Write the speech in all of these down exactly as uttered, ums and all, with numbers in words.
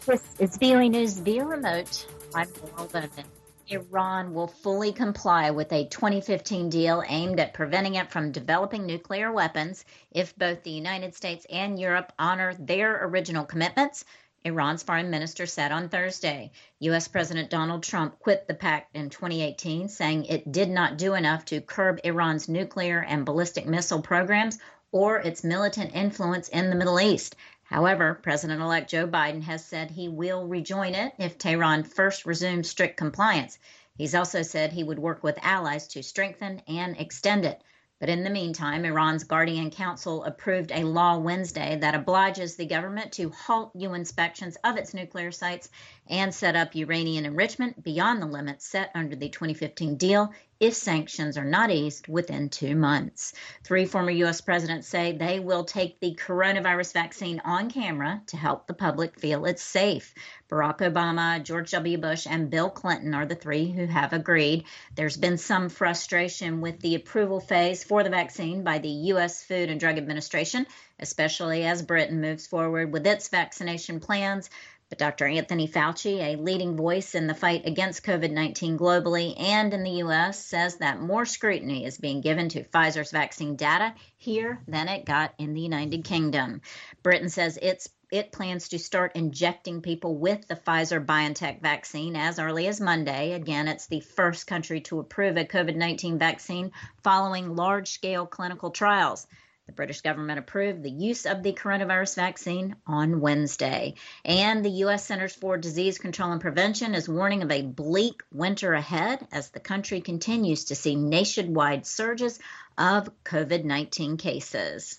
This is V O A News via remote. I'm Laurel Bowman. Iran will fully comply with a twenty fifteen deal aimed at preventing it from developing nuclear weapons if both the United States and Europe honor their original commitments, Iran's foreign minister said on Thursday. U S. President Donald Trump quit the pact in twenty eighteen, saying it did not do enough to curb Iran's nuclear and ballistic missile programs or its militant influence in the Middle East. However, President-elect Joe Biden has said he will rejoin it if Tehran first resumes strict compliance. He's also said he would work with allies to strengthen and extend it. But in the meantime, Iran's Guardian Council approved a law Wednesday that obliges the government to halt U inspections of its nuclear sites and set up uranium enrichment beyond the limits set under the twenty fifteen deal if sanctions are not eased within two months. Three former U S presidents say they will take the coronavirus vaccine on camera to help the public feel it's safe. Barack Obama, George W. Bush, and Bill Clinton are the three who have agreed. There's been some frustration with the approval phase for the vaccine by the U S. Food and Drug Administration, especially as Britain moves forward with its vaccination plans. But Doctor Anthony Fauci, a leading voice in the fight against COVID nineteen globally and in the U S, says that more scrutiny is being given to Pfizer's vaccine data here than it got in the United Kingdom. Britain says it's it plans to start injecting people with the Pfizer-BioNTech vaccine as early as Monday. Again, it's the first country to approve a COVID nineteen vaccine following large-scale clinical trials. The British government approved the use of the coronavirus vaccine on Wednesday. And the U S. Centers for Disease Control and Prevention is warning of a bleak winter ahead as the country continues to see nationwide surges of COVID nineteen cases.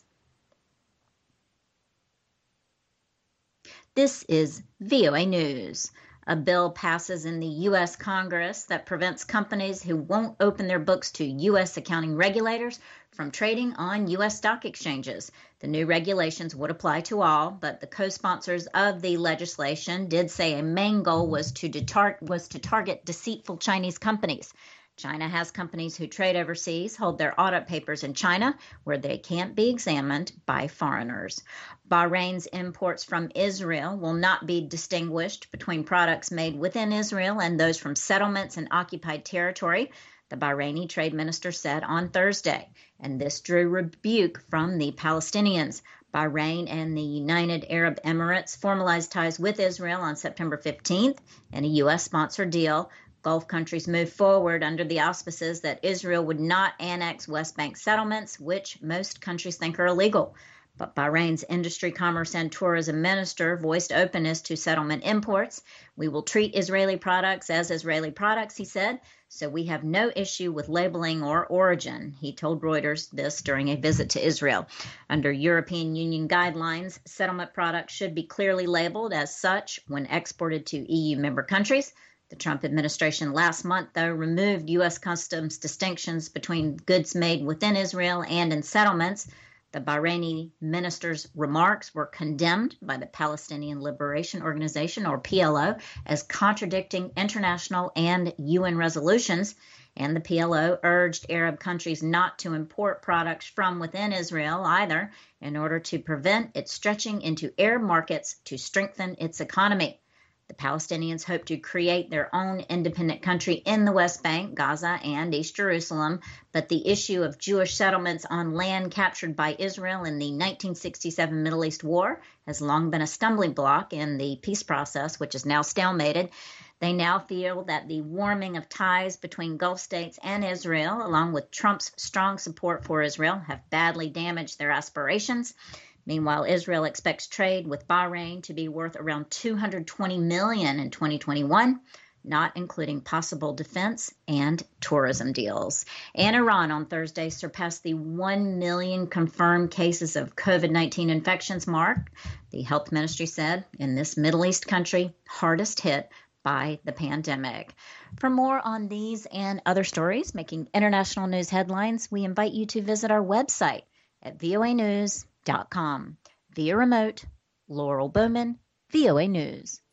This is V O A News. A bill passes in the U S. Congress that prevents companies who won't open their books to U S accounting regulators from trading on U S stock exchanges. The new regulations would apply to all, but the co-sponsors of the legislation did say a main goal was to detar- was to target deceitful Chinese companies. China has companies who trade overseas, hold their audit papers in China, where they can't be examined by foreigners. Bahrain's imports from Israel will not be distinguished between products made within Israel and those from settlements in occupied territory, the Bahraini trade minister said on Thursday, and this drew rebuke from the Palestinians. Bahrain and the United Arab Emirates formalized ties with Israel on September fifteenth in a U S-sponsored deal. Gulf countries moved forward under the auspices that Israel would not annex West Bank settlements, which most countries think are illegal. But Bahrain's Industry, Commerce, and Tourism Minister voiced openness to settlement imports. We will treat Israeli products as Israeli products, he said, so we have no issue with labeling or origin. He told Reuters this during a visit to Israel. Under European Union guidelines, settlement products should be clearly labeled as such when exported to E U member countries. The Trump administration last month, though, removed U S customs distinctions between goods made within Israel and in settlements. The Bahraini minister's remarks were condemned by the Palestinian Liberation Organization, or P L O, as contradicting international and U N resolutions. And the P L O urged Arab countries not to import products from within Israel either, in order to prevent it stretching into Arab markets to strengthen its economy. The Palestinians hope to create their own independent country in the West Bank, Gaza, and East Jerusalem, but the issue of Jewish settlements on land captured by Israel in the nineteen sixty-seven Middle East War has long been a stumbling block in the peace process, which is now stalemated. They now feel that the warming of ties between Gulf states and Israel, along with Trump's strong support for Israel, have badly damaged their aspirations. Meanwhile, Israel expects trade with Bahrain to be worth around two hundred twenty million dollars in twenty twenty-one, not including possible defense and tourism deals. And Iran on Thursday surpassed the one million confirmed cases of COVID nineteen infections mark, the health ministry said, in this Middle East country hardest hit by the pandemic. For more on these and other stories making international news headlines, we invite you to visit our website at V O A news dot com. Via remote, Laurel Bowman, V O A News.